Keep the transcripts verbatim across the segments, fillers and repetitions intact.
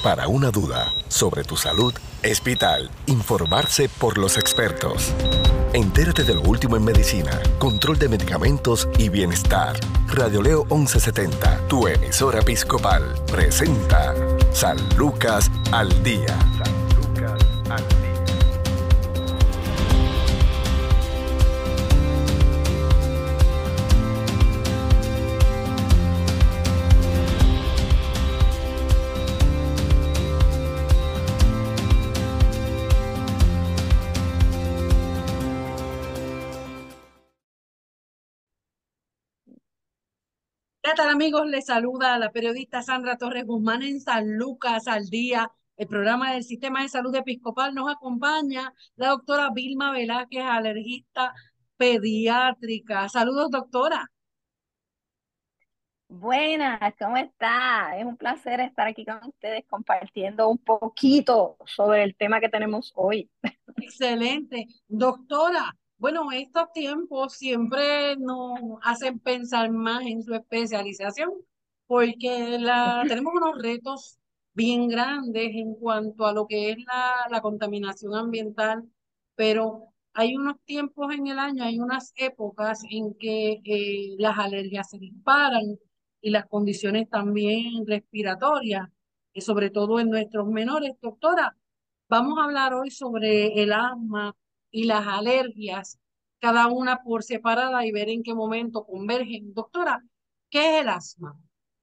Para una duda sobre tu salud, es vital informarse por los expertos. Entérate de lo último en medicina, control de medicamentos y bienestar. Radio Leo once setenta, tu emisora episcopal, presenta San Lucas al Día. San Lucas al Día. ¿Qué tal, amigos? Les saluda la periodista Sandra Torres Guzmán en San Lucas al Día, el programa del Sistema de Salud Episcopal. Nos acompaña la doctora Vilma Velázquez, alergista pediátrica. Saludos, doctora. Buenas, ¿cómo está? Es un placer estar aquí con ustedes compartiendo un poquito sobre el tema que tenemos hoy. Excelente. Doctora, bueno, estos tiempos siempre nos hacen pensar más en su especialización, porque la, tenemos unos retos bien grandes en cuanto a lo que es la, la contaminación ambiental, pero hay unos tiempos en el año, hay unas épocas en que eh, las alergias se disparan y las condiciones también respiratorias, y sobre todo en nuestros menores. Doctora, vamos a hablar hoy sobre el asma y las alergias, cada una por separada y ver en qué momento convergen. Doctora, ¿qué es el asma?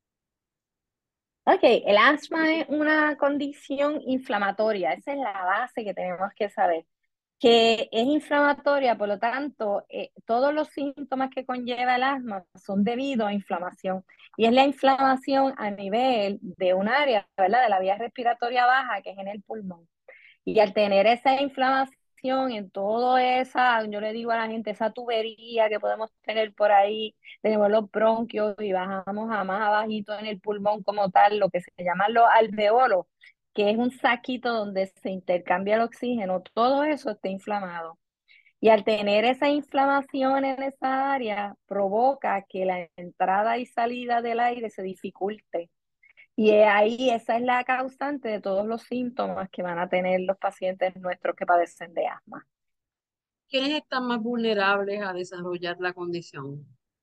Ok, el asma es una condición inflamatoria, esa es la base que tenemos que saber, que es inflamatoria, por lo tanto, eh, todos los síntomas que conlleva el asma son debido a inflamación, y es la inflamación a nivel de un área, ¿verdad?, de la vía respiratoria baja, que es en el pulmón. Y al tener esa inflamación en todo esa, yo le digo a la gente, esa tubería que podemos tener por ahí, tenemos los bronquios y bajamos a más abajito en el pulmón como tal, lo que se llaman los alveolos, que es un saquito donde se intercambia el oxígeno, todo eso está inflamado. Y al tener esa inflamación en esa área, provoca que la entrada y salida del aire se dificulte. Y ahí esa es la causante de todos los síntomas que van a tener los pacientes nuestros que padecen de asma. ¿Quiénes están más vulnerables a desarrollar la condición?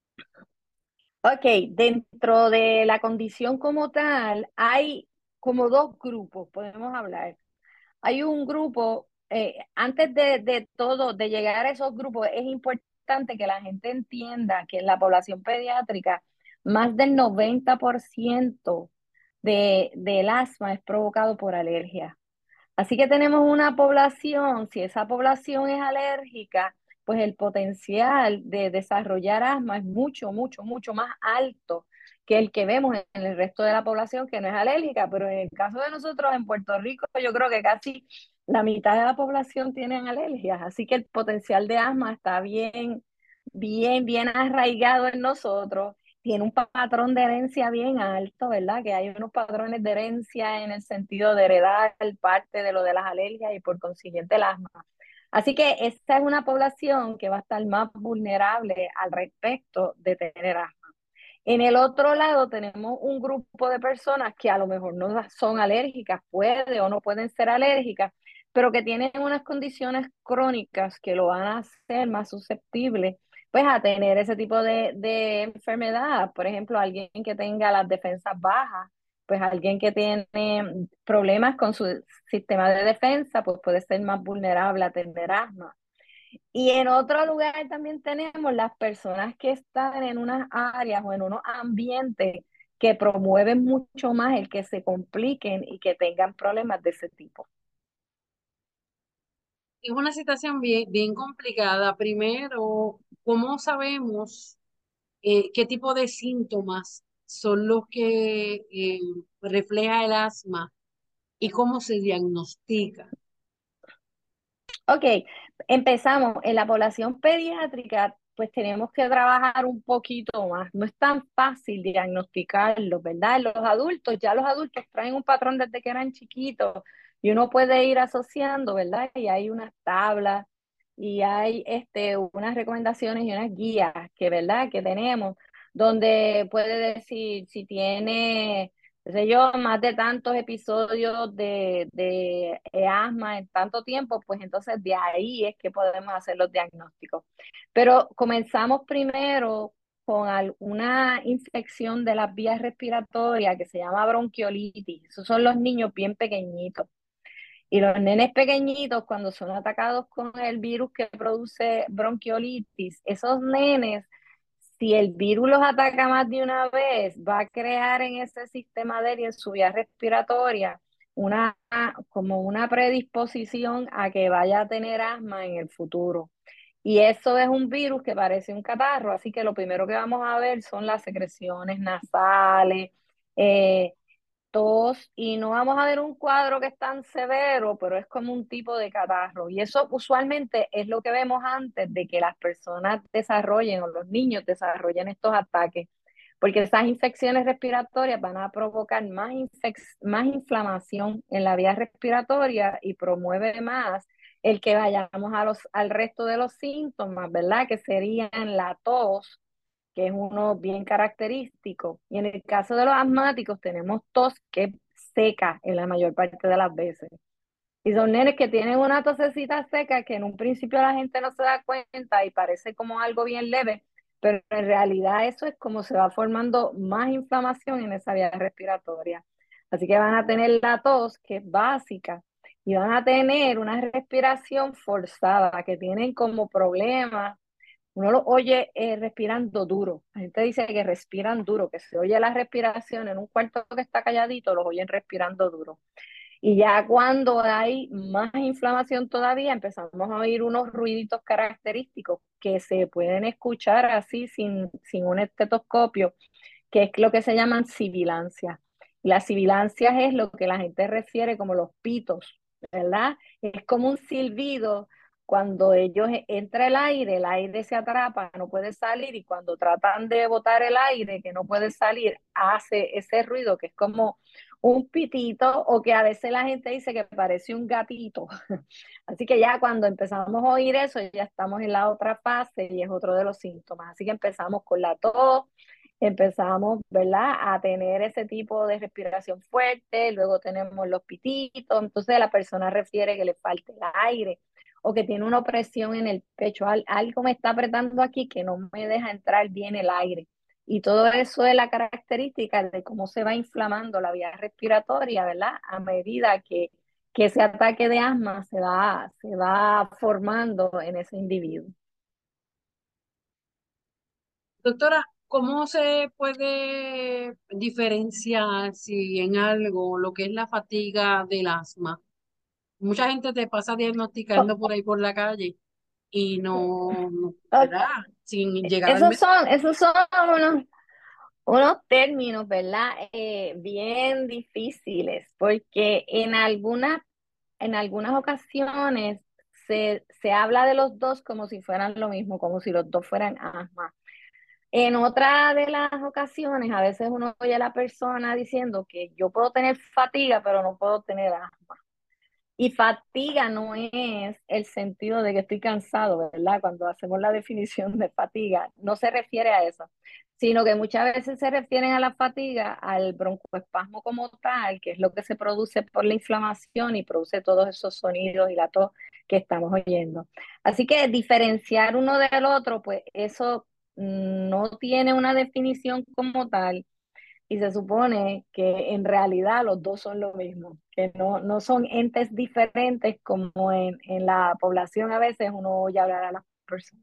Ok, dentro de la condición como tal, hay como dos grupos, podemos hablar. Hay un grupo, eh, antes de, de todo, de llegar a esos grupos, es importante que la gente entienda que en la población pediátrica, más del noventa por ciento de, del asma es provocado por alergia. Así que tenemos una población, si esa población es alérgica, pues el potencial de desarrollar asma es mucho, mucho, mucho más alto que el que vemos en el resto de la población que no es alérgica. Pero en el caso de nosotros en Puerto Rico, yo creo que casi la mitad de la población tienen alergias. Así que el potencial de asma está bien, bien, bien arraigado en nosotros, tiene un patrón de herencia bien alto, ¿verdad? Que hay unos patrones de herencia en el sentido de heredar parte de lo de las alergias y por consiguiente el asma. Así que esta es una población que va a estar más vulnerable al respecto de tener asma. En el otro lado tenemos un grupo de personas que a lo mejor no son alérgicas, puede o no pueden ser alérgicas, pero que tienen unas condiciones crónicas que lo van a hacer más susceptible pues a tener ese tipo de, de enfermedad. Por ejemplo, alguien que tenga las defensas bajas, pues alguien que tiene problemas con su sistema de defensa, pues puede ser más vulnerable a tener asma. Y en otro lugar también tenemos las personas que están en unas áreas o en unos ambientes que promueven mucho más el que se compliquen y que tengan problemas de ese tipo. Es una situación bien, bien complicada. Primero, ¿cómo sabemos eh, qué tipo de síntomas son los que eh, refleja el asma y cómo se diagnostica? Ok, empezamos. En la población pediátrica, pues tenemos que trabajar un poquito más. No es tan fácil diagnosticarlo, ¿verdad? En los adultos, ya los adultos traen un patrón desde que eran chiquitos y uno puede ir asociando, ¿verdad? Y hay unas tablas y hay este, unas recomendaciones y unas guías que, ¿verdad? Que tenemos, donde puede decir si tiene qué sé yo, más de tantos episodios de, de eh, asma en tanto tiempo, pues entonces de ahí es que podemos hacer los diagnósticos. Pero comenzamos primero con alguna infección de las vías respiratorias que se llama bronquiolitis. Esos son los niños bien pequeñitos. Y los nenes pequeñitos, cuando son atacados con el virus que produce bronquiolitis, esos nenes, si el virus los ataca más de una vez, va a crear en ese sistema de él y en su vía respiratoria una, como una predisposición a que vaya a tener asma en el futuro. Y eso es un virus que parece un catarro, así que lo primero que vamos a ver son las secreciones nasales, eh, tos, y no vamos a ver un cuadro que es tan severo, pero es como un tipo de catarro. Y eso usualmente es lo que vemos antes de que las personas desarrollen o los niños desarrollen estos ataques, porque esas infecciones respiratorias van a provocar más, infec- más inflamación en la vía respiratoria y promueve más el que vayamos a los, al resto de los síntomas, ¿verdad? Que serían la tos, que es uno bien característico. Y en el caso de los asmáticos tenemos tos que es seca en la mayor parte de las veces. Y son nenes que tienen una tosecita seca que en un principio la gente no se da cuenta y parece como algo bien leve, pero en realidad eso es como se va formando más inflamación en esa vía respiratoria. Así que van a tener la tos, que es básica, y van a tener una respiración forzada, que tienen como problemas. Uno lo oye eh, respirando duro. La gente dice que respiran duro, que se oye la respiración en un cuarto que está calladito, los oyen respirando duro. Y ya cuando hay más inflamación todavía, empezamos a oír unos ruiditos característicos que se pueden escuchar así sin, sin un estetoscopio, que es lo que se llaman sibilancias. Las sibilancias es lo que la gente refiere como los pitos, ¿verdad? Es como un silbido cuando ellos entra el aire, el aire se atrapa, no puede salir, y cuando tratan de botar el aire que no puede salir, hace ese ruido que es como un pitito, o que a veces la gente dice que parece un gatito. Así que ya cuando empezamos a oír eso, ya estamos en la otra fase y es otro de los síntomas. Así que empezamos con la tos, empezamos, ¿verdad?, a tener ese tipo de respiración fuerte, luego tenemos los pititos, entonces la persona refiere que le falta el aire o que tiene una opresión en el pecho, algo me está apretando aquí que no me deja entrar bien el aire. Y todo eso es la característica de cómo se va inflamando la vía respiratoria, ¿verdad? A medida que, que ese ataque de asma se va, se va formando en ese individuo. Doctora, ¿cómo se puede diferenciar si en algo lo que es la fatiga del asma? Mucha gente te pasa Oh, diagnosticando por ahí por la calle y no, no, oh, ¿verdad? Sin llegar al esos médico. son, esos son unos, unos términos, ¿verdad? Eh, bien difíciles, porque en algunas, en algunas ocasiones se, se habla de los dos como si fueran lo mismo, como si los dos fueran asma. En otra de las ocasiones, a veces uno oye a la persona diciendo que yo puedo tener fatiga, pero no puedo tener asma. Y fatiga no es el sentido de que estoy cansado, ¿verdad? Cuando hacemos la definición de fatiga, no se refiere a eso, sino que muchas veces se refieren a la fatiga, al broncoespasmo como tal, que es lo que se produce por la inflamación y produce todos esos sonidos y la tos que estamos oyendo. Así que diferenciar uno del otro, pues eso mm, no tiene una definición como tal, y se supone que en realidad los dos son lo mismo, que no, no son entes diferentes como en, en la población a veces uno oye hablar a las personas.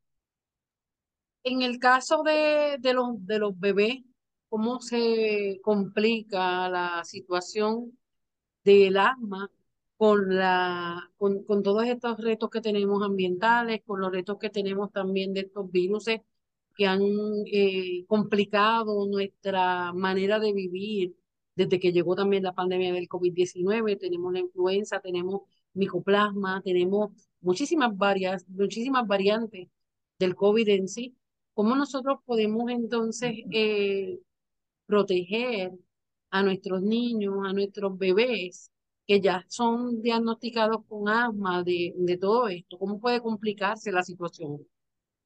En el caso de, de los, de los bebés, ¿cómo se complica la situación del asma con, la, con, con todos estos retos que tenemos ambientales, con los retos que tenemos también de estos virus que han eh, complicado nuestra manera de vivir desde que llegó también la pandemia del covid diecinueve? Tenemos la influenza, tenemos micoplasma, tenemos muchísimas, varias, muchísimas variantes del COVID en sí. ¿Cómo nosotros podemos entonces eh, proteger a nuestros niños, a nuestros bebés que ya son diagnosticados con asma de, de todo esto? ¿Cómo puede complicarse la situación?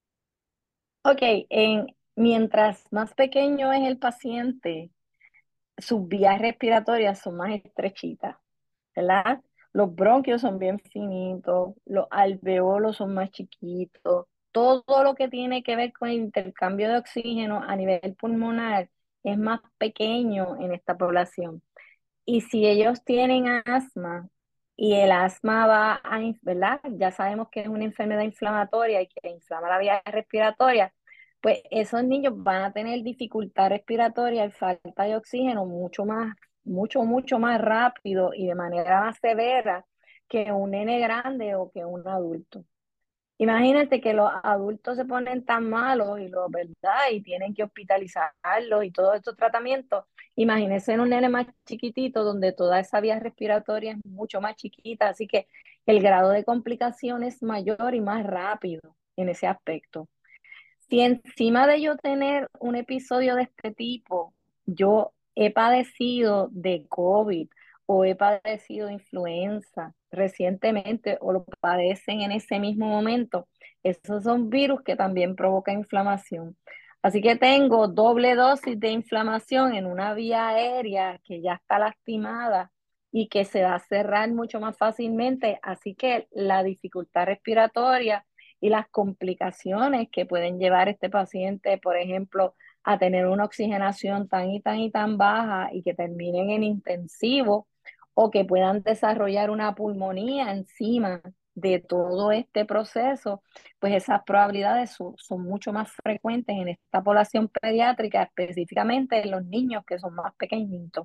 Ok, en, mientras más pequeño es el paciente, sus vías respiratorias son más estrechitas, ¿verdad? Los bronquios son bien finitos, los alveolos son más chiquitos, todo lo que tiene que ver con el intercambio de oxígeno a nivel pulmonar es más pequeño en esta población. Y si ellos tienen asma y el asma va a, ¿verdad? Ya sabemos que es una enfermedad inflamatoria y que inflama la vía respiratoria, pues esos niños van a tener dificultad respiratoria y falta de oxígeno mucho más, mucho, mucho más rápido y de manera más severa que un nene grande o que un adulto. Imagínate que los adultos se ponen tan malos y los, ¿verdad? Y tienen que hospitalizarlos y todos estos tratamientos. Imagínense en un nene más chiquitito donde toda esa vía respiratoria es mucho más chiquita, así que el grado de complicación es mayor y más rápido en ese aspecto. Si encima de yo tener un episodio de este tipo, yo he padecido de COVID o he padecido influenza recientemente o lo padecen en ese mismo momento, esos son virus que también provocan inflamación. Así que tengo doble dosis de inflamación en una vía aérea que ya está lastimada y que se va a cerrar mucho más fácilmente. Así que la dificultad respiratoria y las complicaciones que pueden llevar este paciente, por ejemplo, a tener una oxigenación tan y tan y tan baja y que terminen en intensivo o que puedan desarrollar una pulmonía encima de todo este proceso, pues esas probabilidades son, son mucho más frecuentes en esta población pediátrica, específicamente en los niños que son más pequeñitos.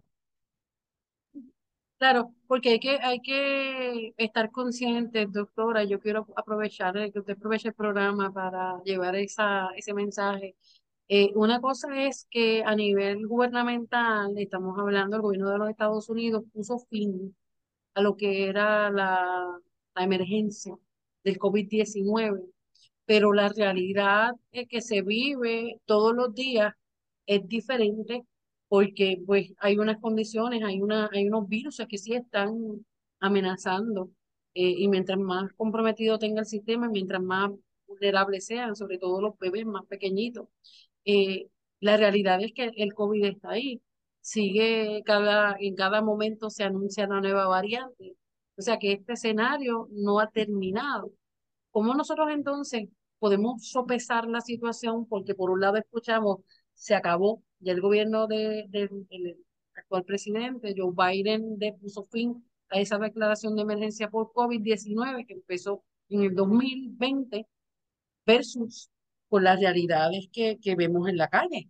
Claro, porque hay que, hay que estar conscientes, doctora. Yo quiero aprovechar eh, que usted aproveche el programa para llevar esa, ese mensaje. Eh, una cosa es que a nivel gubernamental, estamos hablando, el gobierno de los Estados Unidos puso fin a lo que era la, la emergencia del COVID diecinueve, pero la realidad eh, que se vive todos los días es diferente porque pues hay unas condiciones, hay una, hay unos virus que sí están amenazando eh, y mientras más comprometido tenga el sistema, mientras más vulnerables sean, sobre todo los bebés más pequeñitos, eh, la realidad es que el COVID está ahí. Sigue cada, en cada momento se anuncia una nueva variante. O sea que este escenario no ha terminado. ¿Cómo nosotros entonces podemos sopesar la situación? Porque por un lado escuchamos, se acabó, ya el gobierno de, de- del actual presidente, Joe Biden, de, puso fin a esa declaración de emergencia por COVID diecinueve que empezó en el dos mil veinte versus con las realidades que, que vemos en la calle.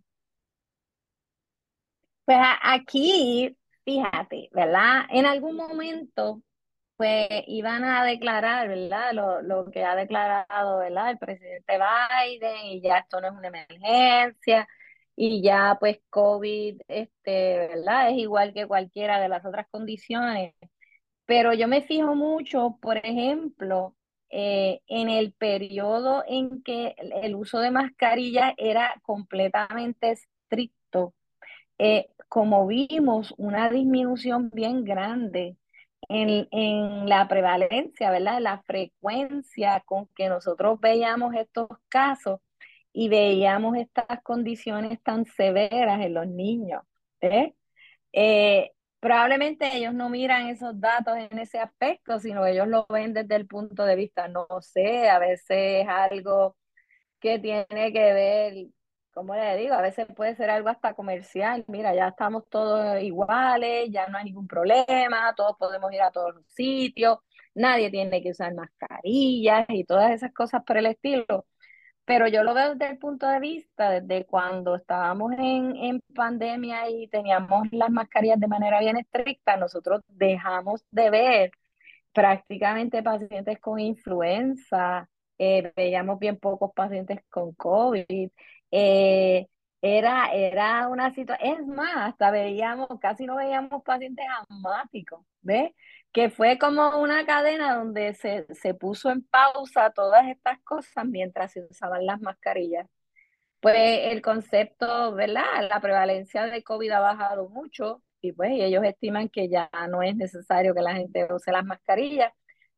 Pues a- aquí, fíjate, ¿verdad? En algún momento pues iban a declarar, ¿verdad? Lo, lo que ha declarado, ¿verdad? El presidente Biden y ya esto no es una emergencia y ya pues COVID, este, ¿verdad? Es igual que cualquiera de las otras condiciones. Pero yo me fijo mucho, por ejemplo, eh, en el periodo en que el el uso de mascarillas era completamente estricto, eh, como vimos una disminución bien grande en, en la prevalencia, ¿verdad? La frecuencia con que nosotros veíamos estos casos y veíamos estas condiciones tan severas en los niños. ¿Eh? Eh, Probablemente ellos no miran esos datos en ese aspecto, sino ellos lo ven desde el punto de vista, no sé, a veces es algo que tiene que ver, como le digo, a veces puede ser algo hasta comercial. Mira, ya estamos todos iguales, ya no hay ningún problema, todos podemos ir a todos los sitios, nadie tiene que usar mascarillas y todas esas cosas por el estilo. Pero yo lo veo desde el punto de vista, desde cuando estábamos en, en pandemia y teníamos las mascarillas de manera bien estricta, nosotros dejamos de ver prácticamente pacientes con influenza, eh, veíamos bien pocos pacientes con COVID. eh, era, era una situación, es más, hasta veíamos, casi no veíamos pacientes asmáticos, ¿ves? Que fue como una cadena donde se, se puso en pausa todas estas cosas mientras se usaban las mascarillas. Pues el concepto, ¿verdad? La prevalencia de COVID ha bajado mucho y pues ellos estiman que ya no es necesario que la gente use las mascarillas,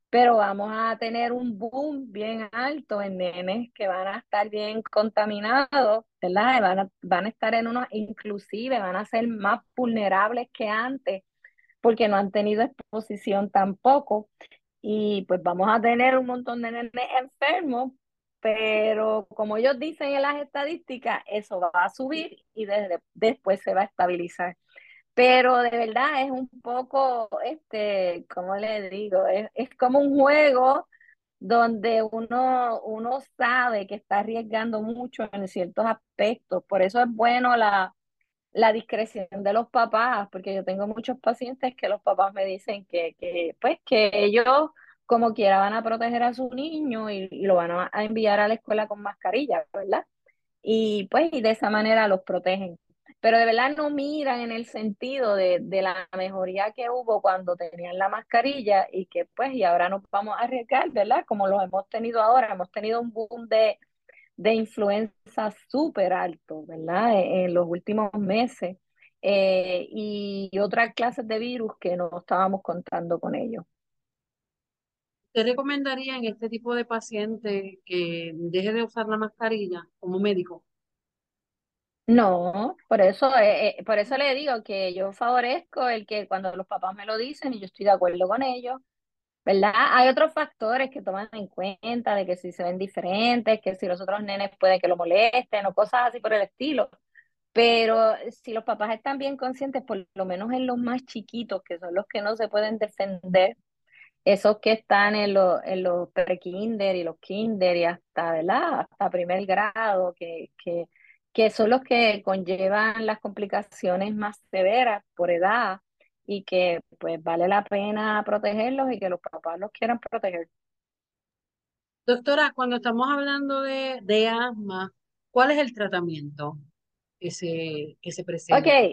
pero vamos a tener un boom bien alto en nenes que van a estar bien contaminados, ¿verdad? Y Van a, van a estar en unos, inclusive van a ser más vulnerables que antes, porque no han tenido exposición tampoco. Y pues vamos a tener un montón de nenes enfermos, pero como ellos dicen en las estadísticas, eso va a subir y desde, después se va a estabilizar. Pero de verdad es un poco, este, ¿cómo le digo? Es, es como un juego donde uno, uno sabe que está arriesgando mucho en ciertos aspectos. Por eso es bueno la, la discreción de los papás, porque yo tengo muchos pacientes que los papás me dicen que, que pues, que ellos como quiera van a proteger a su niño y, y lo van a, a enviar a la escuela con mascarilla, ¿verdad? Y pues y de esa manera los protegen. Pero de verdad no miran en el sentido de, de la mejoría que hubo cuando tenían la mascarilla y que pues y ahora nos vamos a arriesgar, ¿verdad? Como lo hemos tenido ahora, hemos tenido un boom de, de influenza súper alto, ¿verdad? En, en los últimos meses, eh, y, y otras clases de virus que no estábamos contando con ellos. ¿Usted recomendaría en este tipo de paciente que deje de usar la mascarilla como médico? No, por eso, eh, eh, por eso le digo que yo favorezco el que cuando los papás me lo dicen y yo estoy de acuerdo con ellos, ¿verdad? Hay otros factores que toman en cuenta de que si se ven diferentes, que si los otros nenes pueden que lo molesten o cosas así por el estilo. Pero si los papás están bien conscientes, por lo menos en los más chiquitos, que son los que no se pueden defender, esos que están en, los en los pre-kinder y los kinder y hasta, ¿verdad? Hasta primer grado, que, que, que son los que conllevan las complicaciones más severas por edad y que pues vale la pena protegerlos y que los papás los quieran proteger. Doctora, cuando estamos hablando de, de asma, ¿cuál es el tratamiento que se, que se Ok, presenta?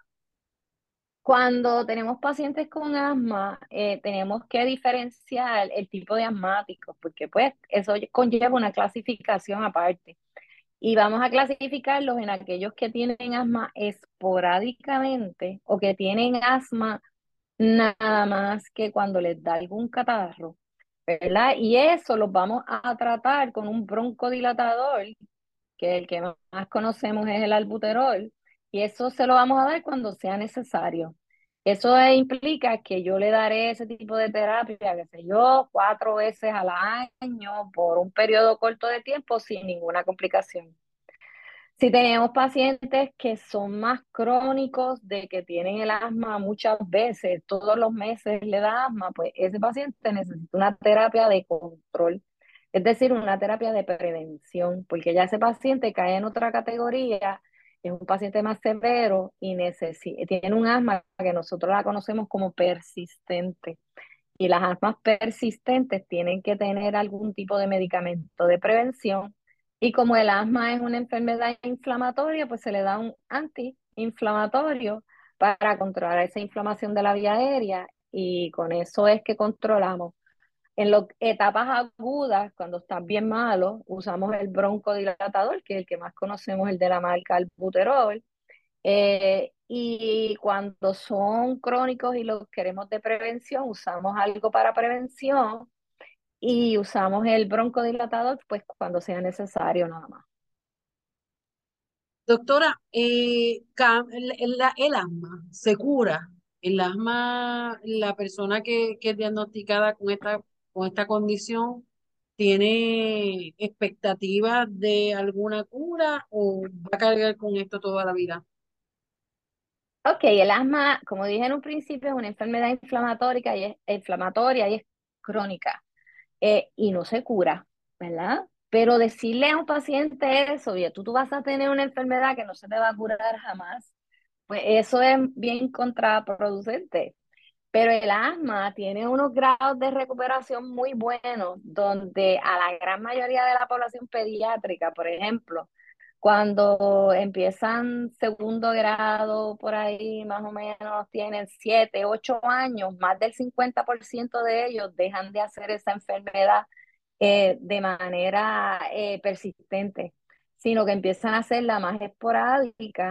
cuando tenemos pacientes con asma, eh, tenemos que diferenciar el tipo de asmáticos, porque pues eso conlleva una clasificación aparte. Y vamos a clasificarlos en aquellos que tienen asma esporádicamente o que tienen asma nada más que cuando les da algún catarro, ¿verdad? Y eso los vamos a tratar con un broncodilatador, que el que más conocemos es el albuterol, y eso se lo vamos a dar cuando sea necesario. Eso implica que yo le daré ese tipo de terapia, qué sé yo, cuatro veces al año por un periodo corto de tiempo sin ninguna complicación. Si tenemos pacientes que son más crónicos, de que tienen el asma muchas veces, todos los meses le da asma, pues ese paciente necesita una terapia de control, es decir, una terapia de prevención, porque ya ese paciente cae en otra categoría, es un paciente más severo y necesita, tiene un asma que nosotros la conocemos como persistente. Y las asmas persistentes tienen que tener algún tipo de medicamento de prevención. Y como el asma es una enfermedad inflamatoria, pues se le da un antiinflamatorio para controlar esa inflamación de la vía aérea y con eso es que controlamos. En las etapas agudas, cuando están bien malos, usamos el broncodilatador, que es el que más conocemos, el de la marca Albuterol, eh, y cuando son crónicos y los queremos de prevención, usamos algo para prevención y usamos el broncodilatador pues cuando sea necesario nada más. Doctora, eh, ca- el, el- la- el asma se cura. El asma, la persona que, que es diagnosticada con esta, con esta condición, ¿tiene expectativas de alguna cura o va a cargar con esto toda la vida? Ok, el asma, como dije en un principio, es una enfermedad inflamatoria y es, inflamatoria y es crónica, eh, y no se cura, ¿verdad? Pero decirle a un paciente eso, oye, tú, tú vas a tener una enfermedad que no se te va a curar jamás, pues eso es bien contraproducente. Pero el asma tiene unos grados de recuperación muy buenos, donde a la gran mayoría de la población pediátrica, por ejemplo, cuando empiezan segundo grado, por ahí más o menos tienen siete, ocho años, más del cincuenta por ciento de ellos dejan de hacer esa enfermedad eh, de manera eh, persistente, sino que empiezan a hacerla más esporádica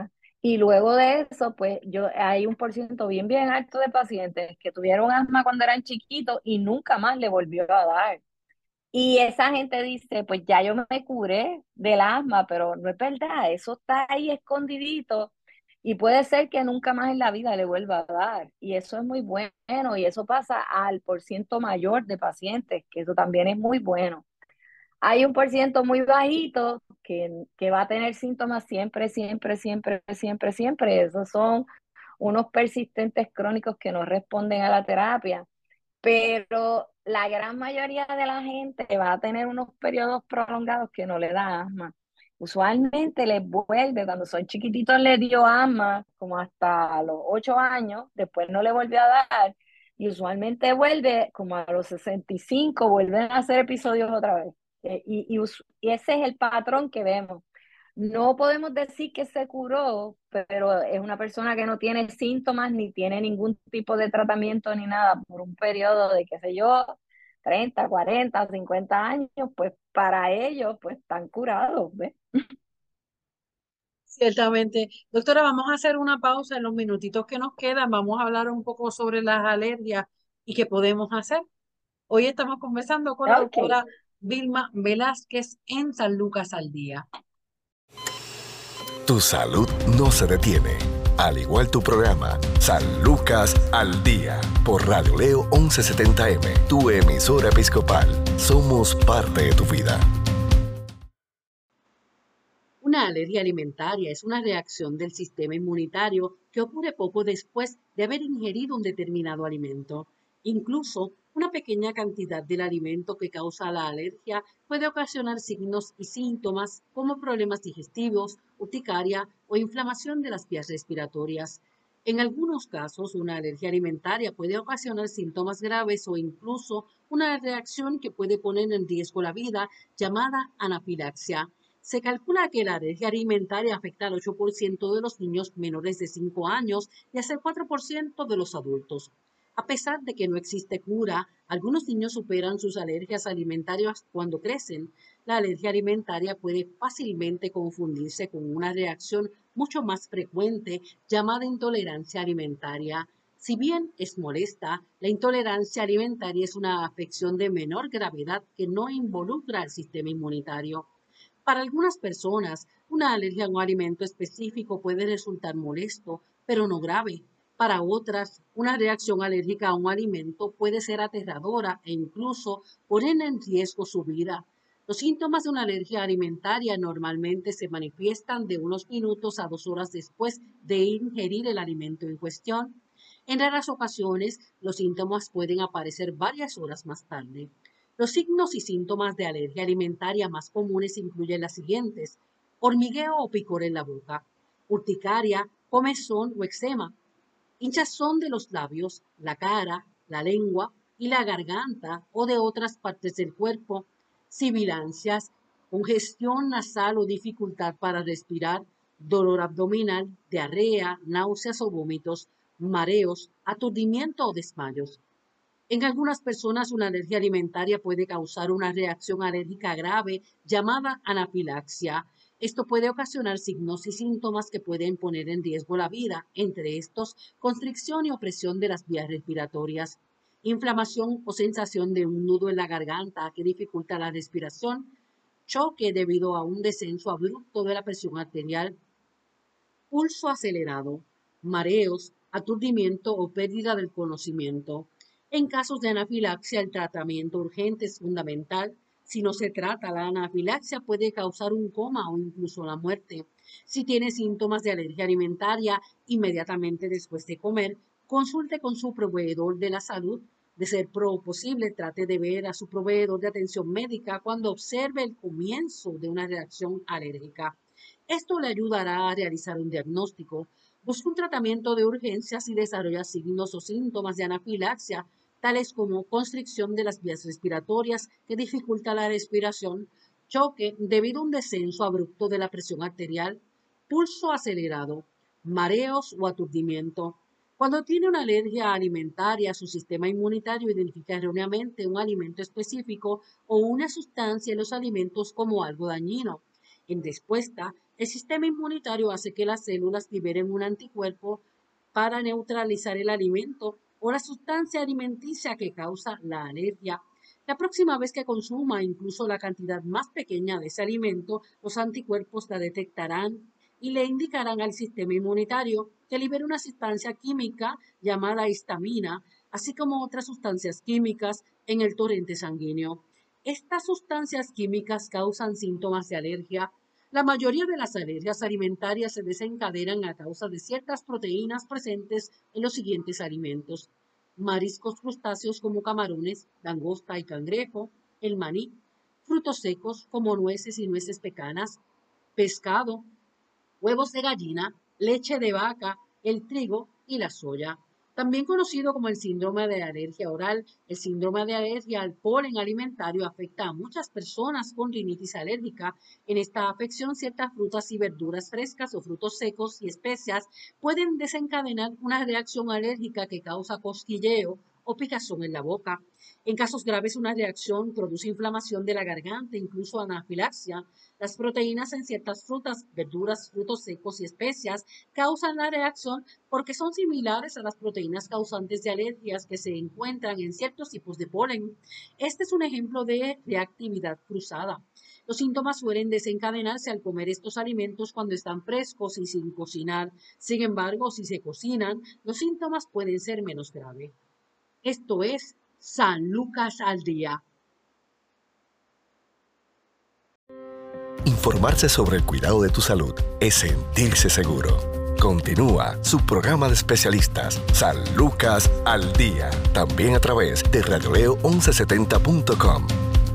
Y luego de eso, pues yo hay un por ciento bien, bien alto de pacientes que tuvieron asma cuando eran chiquitos y nunca más le volvió a dar. Y esa gente dice, pues ya yo me curé del asma, pero no es verdad, eso está ahí escondidito y puede ser que nunca más en la vida le vuelva a dar. Y eso es muy bueno y eso pasa al por ciento mayor de pacientes, que eso también es muy bueno. Hay un por ciento muy bajito que, que va a tener síntomas siempre, siempre, siempre, siempre, siempre. Esos son unos persistentes crónicos que no responden a la terapia, pero la gran mayoría de la gente va a tener unos periodos prolongados que no le da asma. Usualmente les vuelve, cuando son chiquititos les dio asma, como hasta los ocho años, después no le volvió a dar, y usualmente vuelve como a los sesenta y cinco, vuelven a hacer episodios otra vez. Eh, Y, y, y ese es el patrón que vemos. No podemos decir que se curó, pero es una persona que no tiene síntomas ni tiene ningún tipo de tratamiento ni nada por un periodo de, qué sé yo, treinta, cuarenta, cincuenta años, pues para ellos, pues están curados, ¿ves? Ciertamente. Doctora, vamos a hacer una pausa en los minutitos que nos quedan. Vamos a hablar un poco sobre las alergias y qué podemos hacer. Hoy estamos conversando con la Ok. doctora Vilma Velázquez en San Lucas al Día. Tu salud no se detiene. Al igual tu programa, San Lucas al Día, por Radio Leo once setenta M, tu emisora episcopal. Somos parte de tu vida. Una alergia alimentaria es una reacción del sistema inmunitario que ocurre poco después de haber ingerido un determinado alimento. Incluso una pequeña cantidad del alimento que causa la alergia puede ocasionar signos y síntomas como problemas digestivos, urticaria o inflamación de las vías respiratorias. En algunos casos, una alergia alimentaria puede ocasionar síntomas graves o incluso una reacción que puede poner en riesgo la vida, llamada anafilaxia. Se calcula que la alergia alimentaria afecta al ocho por ciento de los niños menores de cinco años y hasta el cuatro por ciento de los adultos. A pesar de que no existe cura, algunos niños superan sus alergias alimentarias cuando crecen. La alergia alimentaria puede fácilmente confundirse con una reacción mucho más frecuente llamada intolerancia alimentaria. Si bien es molesta, la intolerancia alimentaria es una afección de menor gravedad que no involucra al sistema inmunitario. Para algunas personas, una alergia a un alimento específico puede resultar molesto, pero no grave. Para otras, una reacción alérgica a un alimento puede ser aterradora e incluso poner en riesgo su vida. Los síntomas de una alergia alimentaria normalmente se manifiestan de unos minutos a dos horas después de ingerir el alimento en cuestión. En raras ocasiones, los síntomas pueden aparecer varias horas más tarde. Los signos y síntomas de alergia alimentaria más comunes incluyen las siguientes: hormigueo o picor en la boca, urticaria, comezón o eczema, hinchazón de los labios, la cara, la lengua y la garganta o de otras partes del cuerpo, sibilancias, congestión nasal o dificultad para respirar, dolor abdominal, diarrea, náuseas o vómitos, mareos, aturdimiento o desmayos. En algunas personas, una alergia alimentaria puede causar una reacción alérgica grave llamada anafilaxia. Esto puede ocasionar signos y síntomas que pueden poner en riesgo la vida, entre estos constricción y opresión de las vías respiratorias, inflamación o sensación de un nudo en la garganta que dificulta la respiración, choque debido a un descenso abrupto de la presión arterial, pulso acelerado, mareos, aturdimiento o pérdida del conocimiento. En casos de anafilaxia, el tratamiento urgente es fundamental. Si no se trata, la anafilaxia puede causar un coma o incluso la muerte. Si tiene síntomas de alergia alimentaria inmediatamente después de comer, consulte con su proveedor de la salud. De ser posible, trate de ver a su proveedor de atención médica cuando observe el comienzo de una reacción alérgica. Esto le ayudará a realizar un diagnóstico. Busca un tratamiento de urgencia si desarrolla signos o síntomas de anafilaxia, tales como constricción de las vías respiratorias que dificulta la respiración, choque debido a un descenso abrupto de la presión arterial, pulso acelerado, mareos o aturdimiento. Cuando tiene una alergia alimentaria, su sistema inmunitario identifica erróneamente un alimento específico o una sustancia en los alimentos como algo dañino. En respuesta, El sistema inmunitario hace que las células liberen un anticuerpo para neutralizar el alimento o la sustancia alimenticia que causa la alergia. La próxima vez que consuma incluso la cantidad más pequeña de ese alimento, los anticuerpos la detectarán y le indicarán al sistema inmunitario que libere una sustancia química llamada histamina, así como otras sustancias químicas en el torrente sanguíneo. Estas sustancias químicas causan síntomas de alergia. La mayoría de las alergias alimentarias se desencadenan a causa de ciertas proteínas presentes en los siguientes alimentos: mariscos, crustáceos como camarones, langosta y cangrejo, el maní, frutos secos como nueces y nueces pecanas, pescado, huevos de gallina, leche de vaca, el trigo y la soya. También conocido como el síndrome de alergia oral, el síndrome de alergia al polen alimentario afecta a muchas personas con rinitis alérgica. En esta afección, ciertas frutas y verduras frescas o frutos secos y especias pueden desencadenar una reacción alérgica que causa cosquilleo o picazón en la boca. En casos graves, una reacción produce inflamación de la garganta, incluso anafilaxia. Las proteínas en ciertas frutas, verduras, frutos secos y especias causan la reacción porque son similares a las proteínas causantes de alergias que se encuentran en ciertos tipos de polen. Este es un ejemplo de reactividad cruzada. Los síntomas suelen desencadenarse al comer estos alimentos cuando están frescos y sin cocinar. Sin embargo, si se cocinan, los síntomas pueden ser menos graves. Esto es San Lucas al Día. Informarse sobre el cuidado de tu salud es sentirse seguro. Continúa su programa de especialistas, San Lucas al Día, también a través de radio leo once setenta punto com.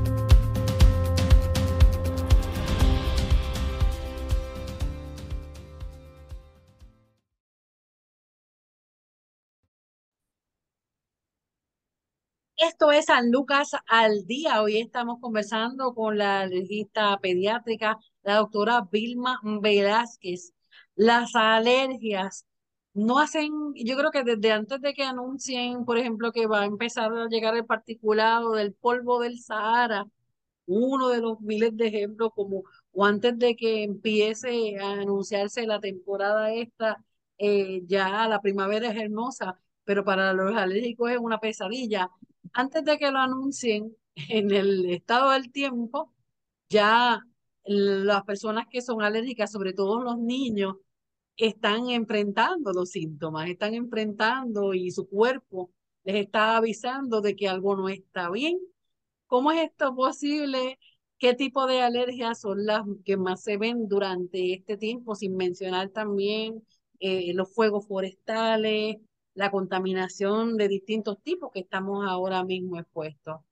Esto es San Lucas al Día. Hoy estamos conversando con la alergista pediátrica, la doctora Vilma Velázquez. Las alergias no hacen, yo creo que desde antes de que anuncien, por ejemplo, que va a empezar a llegar el particulado del polvo del Sahara, uno de los miles de ejemplos, como o antes de que empiece a anunciarse la temporada esta, eh, ya la primavera es hermosa, pero para los alérgicos es una pesadilla. Antes de que lo anuncien en el estado del tiempo, ya las personas que son alérgicas, sobre todo los niños, están enfrentando los síntomas, están enfrentando y su cuerpo les está avisando de que algo no está bien. ¿Cómo es esto posible? ¿Qué tipo de alergias son las que más se ven durante este tiempo? Sin mencionar también eh, los fuegos forestales, la contaminación de distintos tipos que estamos ahora mismo expuestos.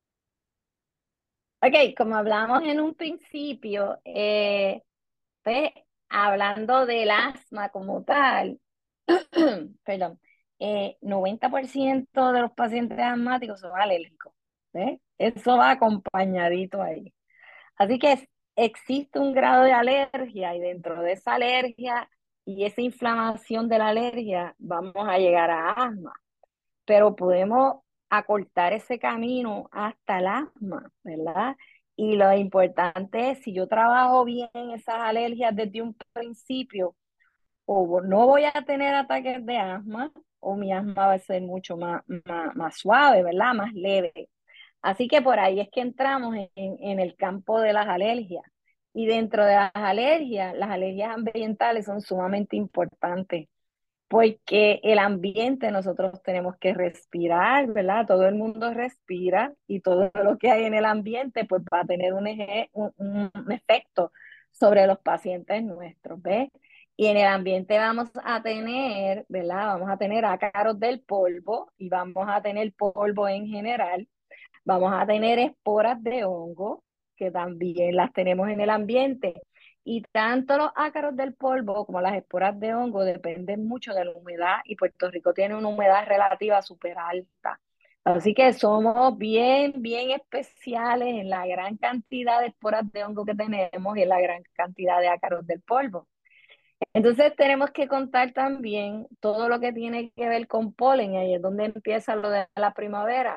Ok, como hablamos en un principio, eh, pues, hablando del asma como tal, perdón, eh, noventa por ciento de los pacientes asmáticos son alérgicos. ¿Ves? Eso va acompañadito ahí. Así que es- existe un grado de alergia y dentro de esa alergia y esa inflamación de la alergia vamos a llegar a asma, pero podemos acortar ese camino hasta el asma, ¿verdad? Y lo importante es, si yo trabajo bien esas alergias desde un principio, o no voy a tener ataques de asma, o mi asma va a ser mucho más, más, más suave, ¿verdad? Más leve. Así que por ahí es que entramos en, en el campo de las alergias. Y dentro de las alergias, las alergias ambientales son sumamente importantes, porque el ambiente nosotros tenemos que respirar, ¿verdad? Todo el mundo respira y todo lo que hay en el ambiente pues va a tener un, eje, un, un efecto sobre los pacientes nuestros, ¿ves? Y en el ambiente vamos a tener, ¿verdad? Vamos a tener ácaros del polvo y vamos a tener polvo en general. Vamos a tener esporas de hongo, que también las tenemos en el ambiente. Y tanto los ácaros del polvo como las esporas de hongo dependen mucho de la humedad y Puerto Rico tiene una humedad relativa súper alta. Así que somos bien, bien especiales en la gran cantidad de esporas de hongo que tenemos y en la gran cantidad de ácaros del polvo. Entonces tenemos que contar también todo lo que tiene que ver con polen, y ahí es donde empieza lo de la primavera.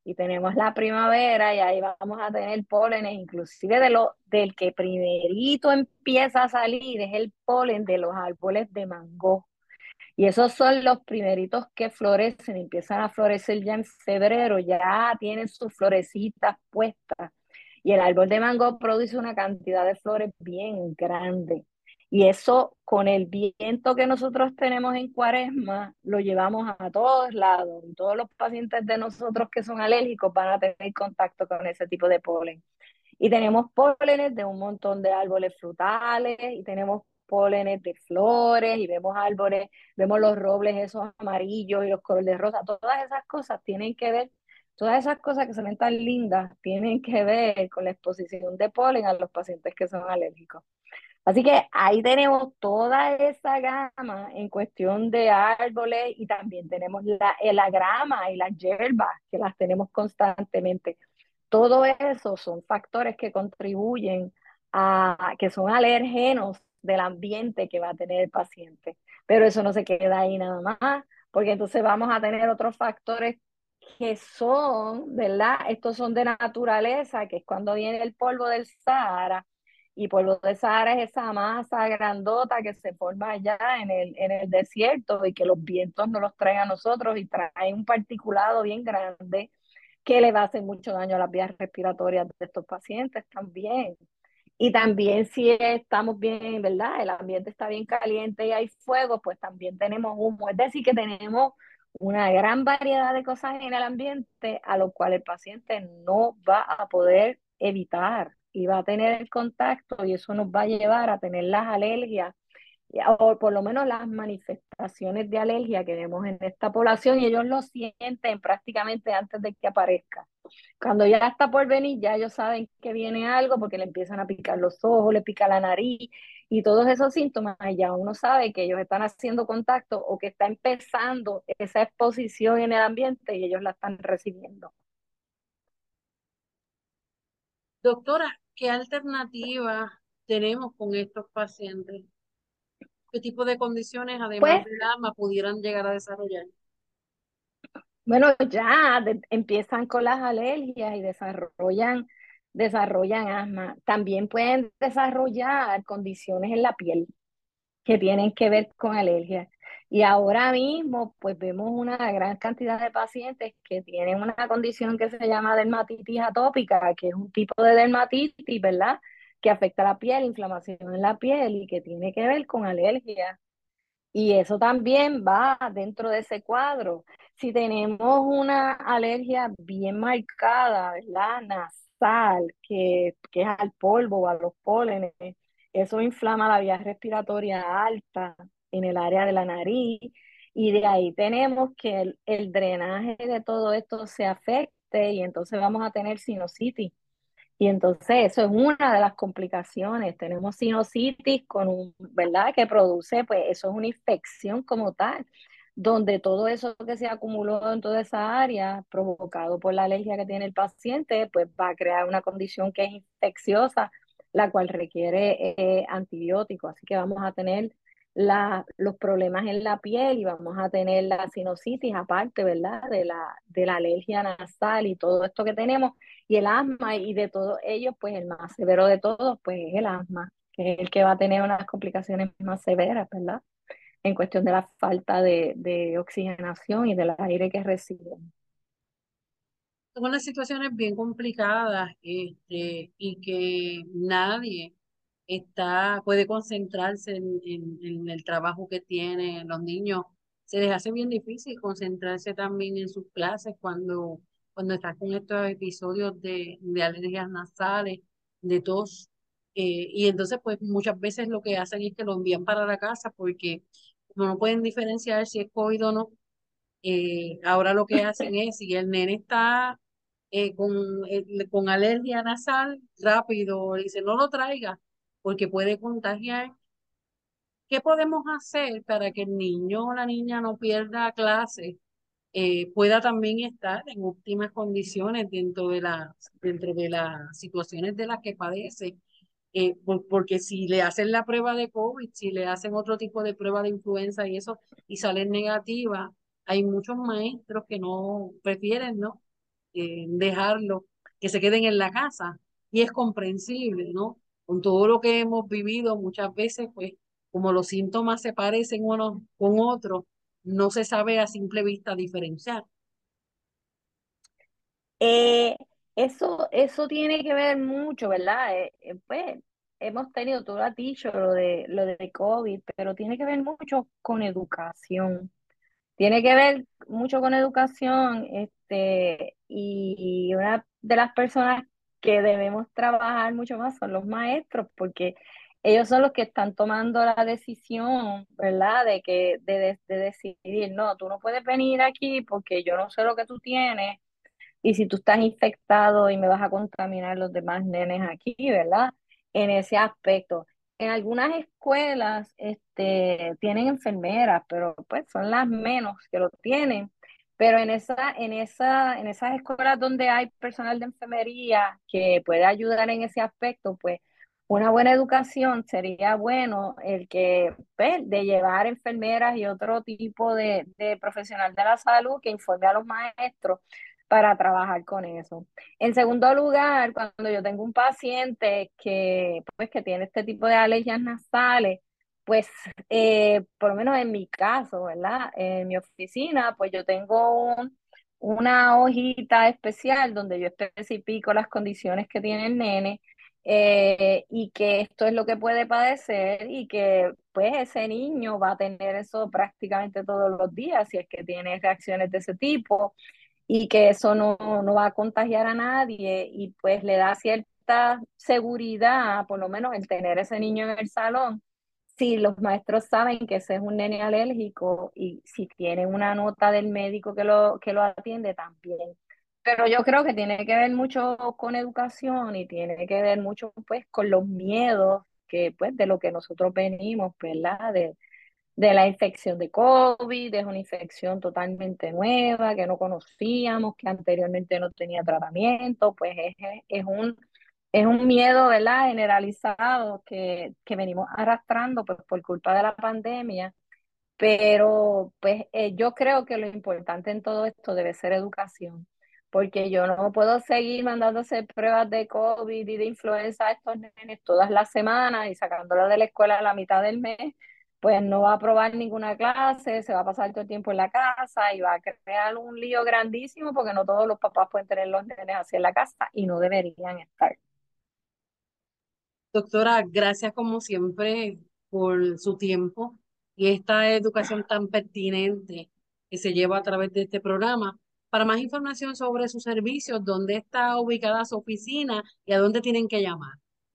y tenemos la primavera y ahí vamos a tener pólenes, inclusive de lo, del que primerito empieza a salir es el polen de los árboles de mango. Y esos son los primeritos que florecen, empiezan a florecer ya en febrero, ya tienen sus florecitas puestas. Y el árbol de mango produce una cantidad de flores bien grande. Y eso con el viento que nosotros tenemos en Cuaresma, lo llevamos a todos lados. Y todos los pacientes de nosotros que son alérgicos van a tener contacto con ese tipo de polen. Y tenemos pólenes de un montón de árboles frutales y tenemos pólenes de flores y vemos árboles, vemos los robles esos amarillos y los colores de rosa. Todas esas cosas tienen que ver, todas esas cosas que se ven tan lindas tienen que ver con la exposición de polen a los pacientes que son alérgicos. Así que ahí tenemos toda esa gama en cuestión de árboles y también tenemos la, la grama y las hierbas que las tenemos constantemente. Todo eso son factores que contribuyen a que son alérgenos del ambiente que va a tener el paciente. Pero eso no se queda ahí nada más, porque entonces vamos a tener otros factores que son, ¿verdad? Estos son de naturaleza, que es cuando viene el polvo del Sahara. Y polvo del Sahara es esa masa grandota que se forma allá en el, en el desierto y que los vientos nos los traen a nosotros y trae un particulado bien grande que le va a hacer mucho daño a las vías respiratorias de estos pacientes también. Y también si estamos bien, ¿verdad? El ambiente está bien caliente y hay fuego, pues también tenemos humo. Es decir, que tenemos una gran variedad de cosas en el ambiente a lo cual el paciente no va a poder evitar y va a tener el contacto y eso nos va a llevar a tener las alergias o por lo menos las manifestaciones de alergia que vemos en esta población y ellos lo sienten prácticamente antes de que aparezca. Cuando ya está por venir, ya ellos saben que viene algo porque le empiezan a picar los ojos, le pica la nariz y todos esos síntomas, ya uno sabe que ellos están haciendo contacto o que está empezando esa exposición en el ambiente y ellos la están recibiendo. Doctora, ¿qué alternativas tenemos con estos pacientes? ¿Qué tipo de condiciones, además Pues del asma, pudieran llegar a desarrollar? bueno, ya de- empiezan con las alergias y desarrollan, desarrollan asma. También pueden desarrollar condiciones en la piel que tienen que ver con alergias. Y ahora mismo, pues vemos una gran cantidad de pacientes que tienen una condición que se llama dermatitis atópica, que es un tipo de dermatitis, ¿verdad? Que afecta la piel, inflamación en la piel y que tiene que ver con alergias. Y eso también va dentro de ese cuadro. Si tenemos una alergia bien marcada, ¿verdad? Nasal, que, que es al polvo o a los pólenes, eso inflama la vía respiratoria alta en el área de la nariz. Y de ahí tenemos que el, el drenaje de todo esto se afecte y entonces vamos a tener sinusitis. Y entonces eso es una de las complicaciones. Tenemos sinusitis con un, ¿verdad? Que produce, pues eso es una infección como tal, donde todo eso que se acumuló en toda esa área, provocado por la alergia que tiene el paciente, pues va a crear una condición que es infecciosa, la cual requiere eh, antibióticos. Así que vamos a tener la, los problemas en la piel y vamos a tener la sinusitis aparte, ¿verdad? De la, de la alergia nasal y todo esto que tenemos y el asma, y de todos ellos, pues el más severo de todos, pues es el asma, que es el que va a tener unas complicaciones más severas, ¿verdad? En cuestión de la falta de, de oxigenación y del aire que reciben. Son unas situaciones bien complicadas, este, y que nadie está, puede concentrarse en, en- en el trabajo que tienen los niños. Se les hace bien difícil concentrarse también en sus clases cuando, cuando están con estos episodios de, de alergias nasales, de tos. Eh, y entonces, pues muchas veces lo que hacen es que lo envían para la casa porque como no pueden diferenciar si es COVID o no. Eh, ahora lo que hacen es, si el nene está eh, con, eh, con alergia nasal, rápido, dice, no lo traiga, porque puede contagiar. ¿Qué podemos hacer para que el niño o la niña no pierda clase, eh, pueda también estar en óptimas condiciones dentro de las, dentro de las situaciones de las que padece? Eh, por- porque si le hacen la prueba de COVID, si le hacen otro tipo de prueba de influenza y eso, y salen negativas, hay muchos maestros que no prefieren, ¿no? eh, dejarlo, que se queden en la casa. Y es comprensible, ¿no? Con todo lo que hemos vivido muchas veces, pues como los síntomas se parecen unos con otros, no se sabe a simple vista diferenciar. Eh, eso, eso tiene que ver mucho, ¿verdad? Eh, eh, pues hemos tenido, tú lo has dicho, lo de, lo de COVID, pero tiene que ver mucho con educación. Tiene que ver mucho con educación, este, y una de las personas que debemos trabajar mucho más son los maestros, porque ellos son los que están tomando la decisión, ¿verdad? De que, de, de, de decidir, no, tú no puedes venir aquí porque yo no sé lo que tú tienes, y si tú estás infectado y me vas a contaminar los demás nenes aquí, ¿verdad? En ese aspecto. En algunas escuelas este, tienen enfermeras, pero pues son las menos que lo tienen. Pero en esa, en esa, en esas escuelas donde hay personal de enfermería que puede ayudar en ese aspecto, pues una buena educación sería bueno el que, pues, de llevar enfermeras y otro tipo de, de profesional de la salud que informe a los maestros para trabajar con eso. En segundo lugar, cuando yo tengo un paciente que, pues, que tiene este tipo de alergias nasales, pues eh, por lo menos en mi caso, ¿verdad? En mi oficina, pues yo tengo un, una hojita especial donde yo especifico las condiciones que tiene el nene, eh, y que esto es lo que puede padecer y que pues ese niño va a tener eso prácticamente todos los días si es que tiene reacciones de ese tipo, y que eso no, no va a contagiar a nadie, y pues le da cierta seguridad, por lo menos el tener ese niño en el salón, si los maestros saben que ese es un nene alérgico y si tienen una nota del médico que lo, que lo atiende también. Pero yo creo que tiene que ver mucho con educación y tiene que ver mucho pues con los miedos que pues de lo que nosotros venimos, ¿verdad? De, de la infección de COVID, es una infección totalmente nueva que no conocíamos, que anteriormente no tenía tratamiento, pues es, es un, es un miedo, ¿verdad?, generalizado que, que venimos arrastrando pues, por culpa de la pandemia. Pero pues eh, yo creo que lo importante en todo esto debe ser educación, porque yo no puedo seguir mandándose pruebas de COVID y de influenza a estos nenes todas las semanas y sacándolos de la escuela a la mitad del mes, pues no va a aprobar ninguna clase, se va a pasar todo el tiempo en la casa y va a crear un lío grandísimo porque no todos los papás pueden tener los nenes así en la casa y no deberían estar. Doctora, gracias como siempre por su tiempo y esta educación tan pertinente que se lleva a través de este programa. Para más información sobre sus servicios, dónde está ubicada su oficina y a dónde tienen que llamar.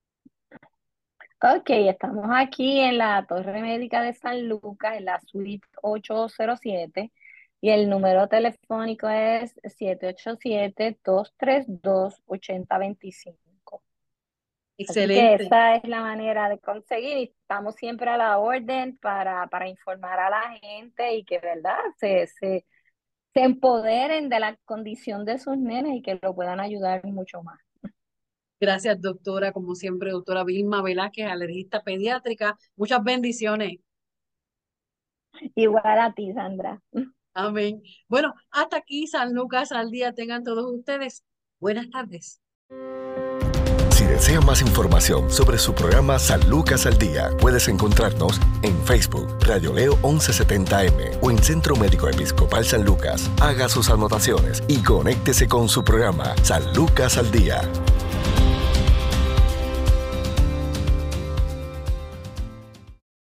Ok, estamos aquí en la Torre Médica de San Lucas, en la suite ocho cero siete, y el número telefónico es siete ocho siete, dos tres dos, ocho cero dos cinco. Así que Excelente. esa es la manera de conseguir y estamos siempre a la orden para, para informar a la gente y que, ¿verdad?, se, se, se empoderen de la condición de sus nenes y que lo puedan ayudar mucho más. Gracias, doctora, como siempre, doctora Vilma Velázquez, alergista pediátrica. Muchas bendiciones. Igual a ti, Sandra. Amén. Bueno, hasta aquí San Lucas al día. Tengan todos ustedes buenas tardes. Si desea más información sobre su programa San Lucas al Día, puedes encontrarnos en Facebook, Radio Leo once setenta eme o en Centro Médico Episcopal San Lucas. Haga sus anotaciones y conéctese con su programa San Lucas al Día.